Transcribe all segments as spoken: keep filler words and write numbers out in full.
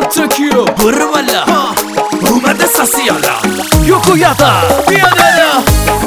توکیو برو والا اومده ساسیالا یوکو یادا بیا دادا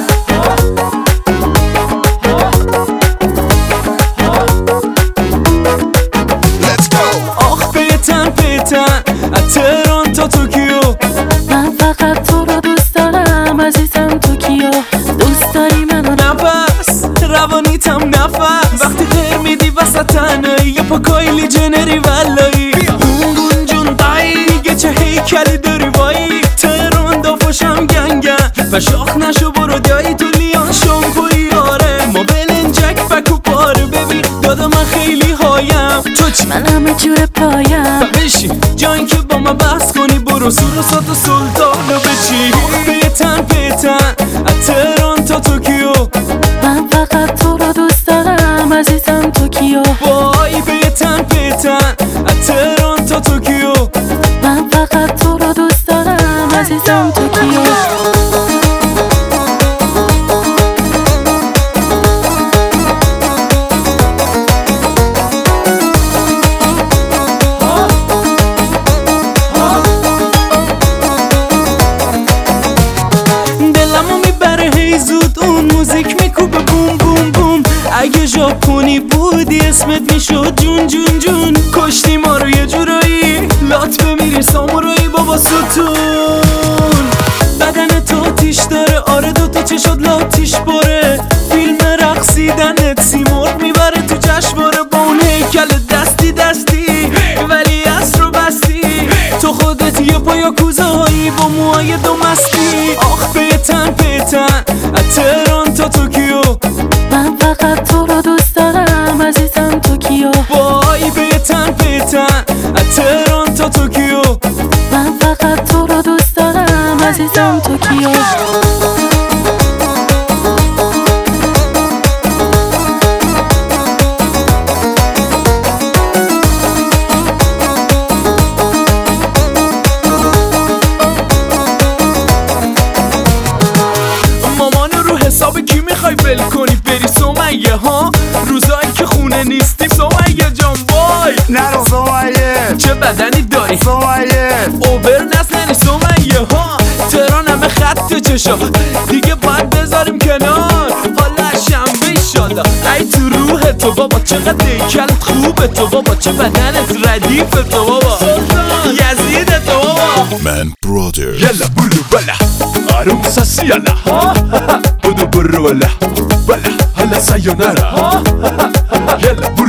آخ پیتن پیتن از تهران تا توکیو من فقط تو رو دوست دارم عزیزم توکیو دوست داری منو نفس روانیتم نفس وقتی غیر میدی وسط تنهایی یه پا کایلی جنری ولایی اون جون دایی میگه چه هیکلی داری وایی تهران دافاشم گنگن و شاخ نشو برو دایی تو لیان شامپوی آره ما بلنجک فکو پاره ببین دادا من خیلی هایم تو چی؟ من همه جور پایم بشین جایی که با من بحث کنی برو سور و سات و سلطان رو بچی پیتن پیتن از تهران تا توکیو من فقط تو رو دوست دارم عزیزم توکیو وای پیتن پیتن از تهران تا توکیو من فقط تو رو دوست دارم عزیزم توکیو موزیک میکوبه بوم بوم بوم اگه ژاپنی بودی اسمت میشد جون جون جون کشتی ما رو یه جورایی لات بمیری سامورایی بابا ستون بدن تو تیش داره آره دوتا چشات لاتیش باره فیلم رقصیدنت سیمرغ میبره تو جشنواره با اون هیکل دستی دستی ولی اصر رو بستی تو خودت یه پایا کوزه هایی با موهای دو مستی آخ پیتن پیتن از تهران تا توکیو من فقط تو رو دوست دارم عزیزم توکیو وای پیتن پیتن از تهران تا توکیو من فقط تو رو دوست دارم عزیزم توکیو کی میخوای ول کنی بری سمیه ها روزایی که خونه نیستی سمیه جان وای نرو سمیه چه بدنی داری سمیه اوبر نزنی سمیه ها تهران همه خط چشا دیگه باید بذاریم کنار حالا شنبه ایشالا ای تو روح تو بابا چقدر دیکلت خوبه تو بابا چه بدنت ردیف تو بابا یزید تو بابا من برادر یلا بلو بلا آروم ساسیالا بودو برو ولا ولا هلا سایونارا يلا